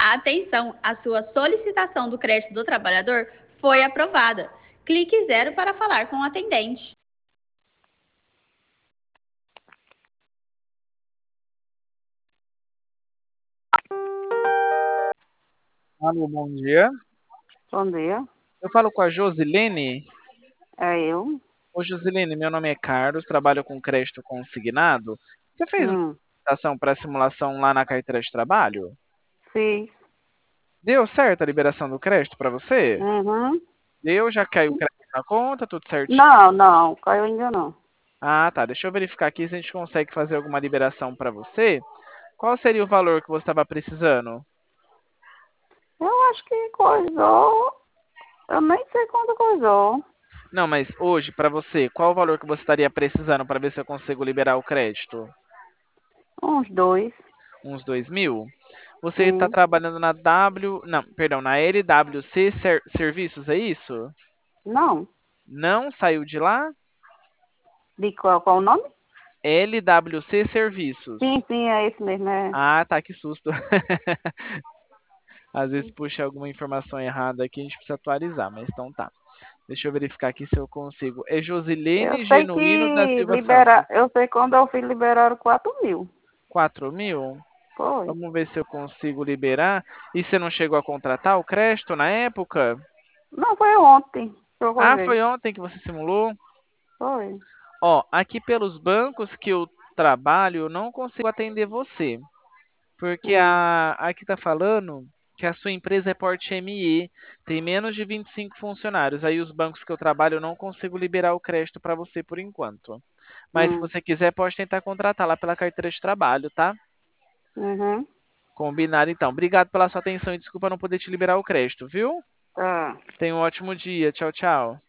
Atenção, a sua solicitação do crédito do trabalhador foi aprovada. Clique 0 para falar com o atendente. Alô, bom dia. Bom dia, Eu falo com a Josilene. é eu. Ô, Josilene, meu nome é Carlos, trabalho com crédito consignado. Você fez uma Hum, aplicação para simulação lá na carteira de trabalho? fiz. Deu certo a liberação do crédito para você? Uhum. Deu, já caiu o crédito na conta, tudo certinho? Não, não, caiu ainda não. Ah, tá. Deixa eu verificar aqui se a gente consegue fazer alguma liberação para você. Qual seria o valor que você estava precisando? Eu acho que coisou. Eu nem sei quando coisou. Não, mas hoje, para você, qual o valor que você estaria precisando para ver se eu consigo liberar o crédito? Uns dois. Uns 2.000? Você está Sim. trabalhando na não, perdão, na LWC Serviços, é isso? Não. Não saiu de lá? De qual o nome? LWC Serviços. Sim, é esse mesmo. É. Ah, tá, que susto. Às vezes puxa alguma informação errada aqui, a gente precisa atualizar, mas então tá. Deixa eu verificar aqui se eu consigo. É Eu Josilene sei que Genuíno da Silva libera. Santos. Eu sei quando eu fiz liberaram 4.000. 4.000? Foi. Vamos ver se eu consigo liberar. E você não chegou a contratar o crédito na época? Não, foi ontem que eu Ah, coisei. foi ontem que você simulou? Foi. Ó, aqui pelos bancos que eu trabalho, eu não consigo atender você, porque Hum, aqui está falando que a sua empresa é porte ME, tem menos de 25 funcionários. Aí os bancos que eu trabalho, eu não consigo liberar o crédito para você por enquanto. Mas se hum, você quiser, pode tentar contratar lá pela carteira de trabalho, tá? uhum. Combinado então. Obrigado pela sua atenção e desculpa não poder te liberar o crédito, viu? Tá. Tenha um ótimo dia. Tchau, tchau.